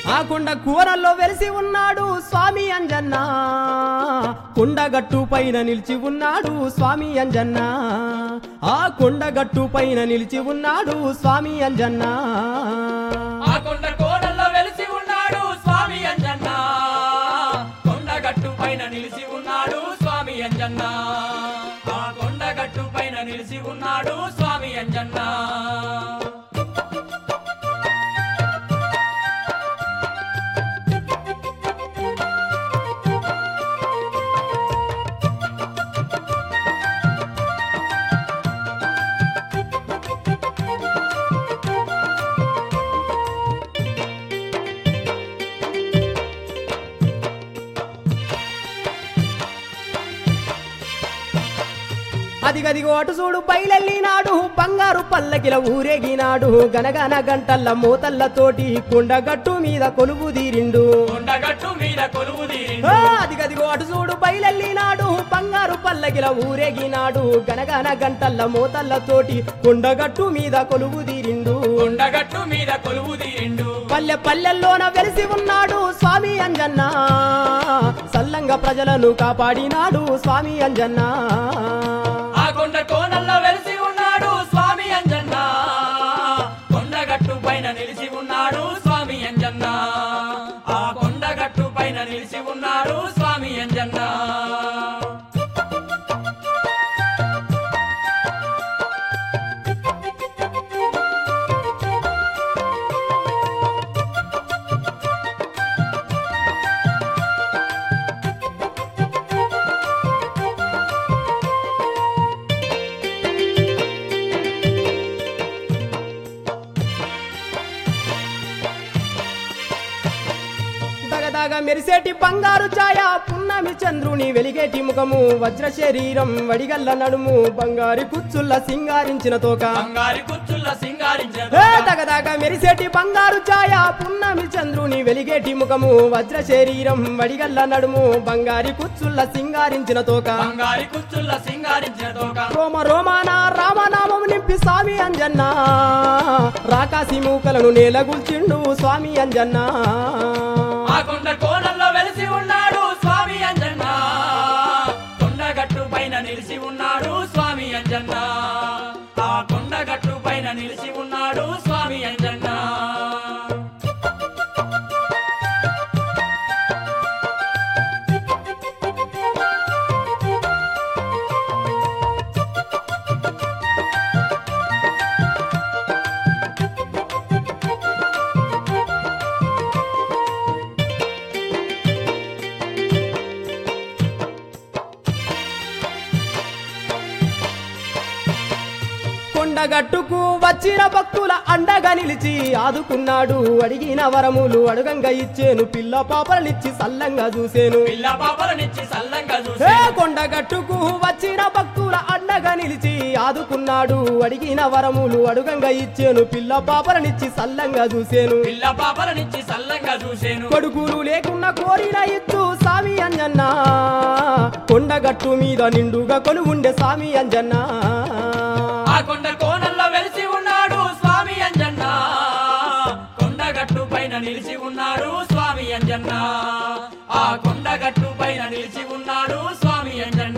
ఆ కొండ కూరల్లో వెలిసి ఉన్నాడు స్వామి అంజన్న కొండగట్టు పైన నిలిచి ఉన్నాడు స్వామి అంజన్న ఆ కొండగట్టు పైన నిలిచి ఉన్నాడు స్వామి అంజన్న ఆ కొండ కోడల్లో వెలిసి ఉన్నాడు స్వామి అంజన్న కొండగట్టు పైన నిలిచి ఉన్నాడు స్వామి అంజన్న ఆ కొండగట్టు పైన నిలిచి ఉన్నాడు స్వామి అంజన్న అదిగదిగో అటు చూడు బయలెళ్ళినాడు బంగారు పల్లకిల ఊరేగినాడు గనగన గంటల్ల మోతల్లతోటి కొండగట్టు మీద కొలువు తీరిండు కొండగట్టు మీద కొలువు తీరిండు అదిగదిగో అటు చూడు బయలెళ్ళినాడు బంగారు పల్లకిల ఊరేగినాడు గనగన గంటల్ల మోతల్లతోటి కొండగట్టు మీద కొలువు తీరిండు కొండగట్టు మీద కొలువు తీరిండు పల్లె పల్లెల్లోన వెలిసి ఉన్నాడు స్వామి అంజన్న సల్లంగా ప్రజలను కాపాడినాడు స్వామి అంజన్న ఆ కొండ కోనల్లో వెలిసి ఉన్నాడు స్వామి అంజన్న కొండగట్టు పైన నిలిచి ఉన్నాడు స్వామి అంజన్న ఆ కొండగట్టు పైన నిలిచి ఉన్నాడు స్వామి అంజన్న దగదగ మెరిసేటి బంగారు ఛాయ పున్నమి చంద్రుని వెలిగేటి ముఖము వజ్ర శరీరం వడిగల్ల నడుము బంగారి కుచ్చుల్ల సింగారించిన తోక బంగారి కుచ్చుల్ల సింగారించిన దగదగ మెరిసేటి బంగారు ఛాయ పున్నమి చంద్రుని వెలిగేటి ముఖము వజ్ర శరీరం వడిగల్ల నడుము బంగారి కుచ్చుల్ల సింగారించిన తోక బంగారి కుచ్చుల్ల సింగారించిన తోక రోమ రోమాన రామనామం నింపి స్వామి అంజన్న రాకాసి మూకలను నేలగుల్చిండు స్వామి అంజన్న ఆ కొండ కోనల్లో వెలిసి ఉన్నాడు స్వామి అంజన్న కొండగట్టు పైన నిలిచి ఉన్నాడు స్వామి అంజన్న ఆ కొండగట్టు పైన నిలిచి ఉన్నాడు స్వామి అంజన్న కొండగట్టుకు వచ్చిన భక్తుల అండగా నిలిచి ఆదుకున్నాడు అడిగిన వరములు అడుగంగా ఇచ్చేను పిల్ల పాపలనిచ్చి సల్లంగా చూసేను పిల్ల పాపలనిచ్చి సల్లంగా ఏ చూసే కొండగట్టుకు వచ్చిన భక్తుల అండగా నిలిచి ఆదుకున్నాడు అడిగిన వరములు అడుగంగా ఇచ్చేను పిల్ల పాపలనిచ్చి సల్లంగా చూసేను పిల్ల పాపలనిచ్చి సల్లంగా చూసేను కొడుకులు లేకున్నా కోరిన ఇచ్చు స్వామి అంజన్న కొండగట్టు మీద నిండుగా కొలువుండే స్వామి అంజన్న ఆ కొండ కోనల్లో వెలిసి ఉన్నాడు స్వామి అంజన్న కొండగట్టు పైన నిలిచి ఉన్నాడు స్వామి అంజన్న ఆ కొండగట్టు పైన నిలిచి ఉన్నాడు స్వామి అంజన్న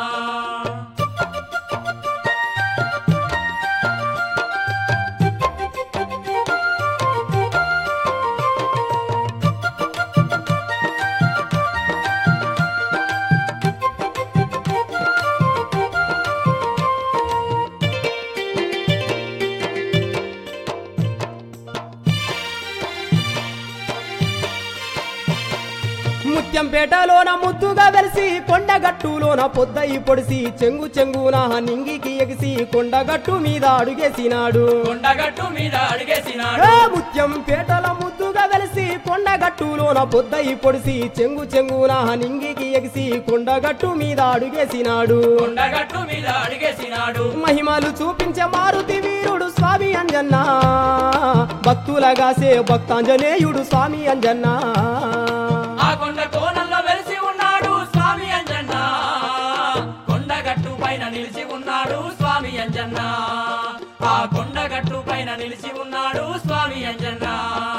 ముత్యంపేటలోన ముద్దుగా వెలిసి కొండగట్టులోన పొద్దయి పొడిసి చెంగు చెంగున నింగికి ఎగిసి కొండగట్టు మీద అడుగేసినాడు కొండగట్టు మీద అడిగేసినాడు ముత్యంపేటలో ముద్దుగా వెలిసి కొండగట్టులోన పొద్దయి పొడిసి చెంగు చెంగున నింగికి ఎగిసి కొండగట్టు మీద అడుగేసినాడు కొండగట్టు మీద అడిగేసినాడు మహిమలు చూపించే మారుతి వీరుడు స్వామి అంజన్న భక్తులగాసే భక్తాంజనేయుడు స్వామి అంజన్న ఆ కొండ కోనల్లో వెలిసి ఉన్నాడు స్వామి అంజన్న కొండగట్టు పైన నిలిచి ఉన్నాడు స్వామి అంజన్న ఆ కొండగట్టు పైన నిలిచి ఉన్నాడు స్వామి అంజన్న